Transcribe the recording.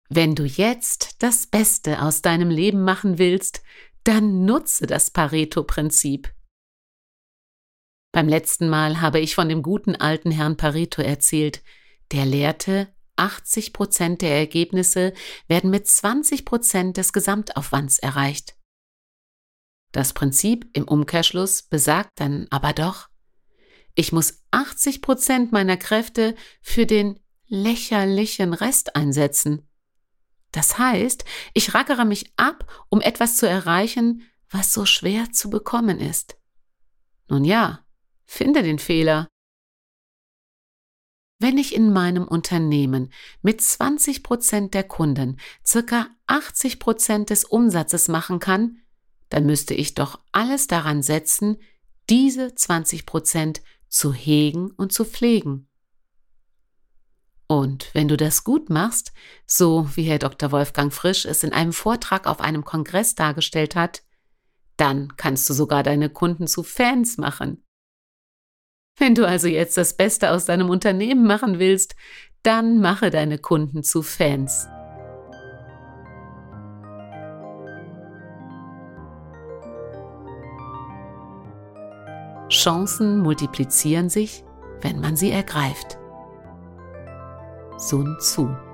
Wenn du jetzt das Beste aus deinem Leben machen willst, dann nutze das Pareto-Prinzip. Beim letzten Mal habe ich von dem guten alten Herrn Pareto erzählt, der lehrte, 80% der Ergebnisse werden mit 20% des Gesamtaufwands erreicht. Das Prinzip im Umkehrschluss besagt dann aber doch, ich muss 80% meiner Kräfte für den lächerlichen Rest einsetzen. Das heißt, ich rackere mich ab, um etwas zu erreichen, was so schwer zu bekommen ist. Nun ja, finde den Fehler. Wenn ich in meinem Unternehmen mit 20% der Kunden ca. 80% des Umsatzes machen kann, dann müsste ich doch alles daran setzen, diese 20% zu hegen und zu pflegen. Und wenn du das gut machst, so wie Herr Dr. Wolfgang Frisch es in einem Vortrag auf einem Kongress dargestellt hat, dann kannst du sogar deine Kunden zu Fans machen. Wenn du also jetzt das Beste aus deinem Unternehmen machen willst, dann mache deine Kunden zu Fans. Chancen multiplizieren sich, wenn man sie ergreift. Sun Tzu.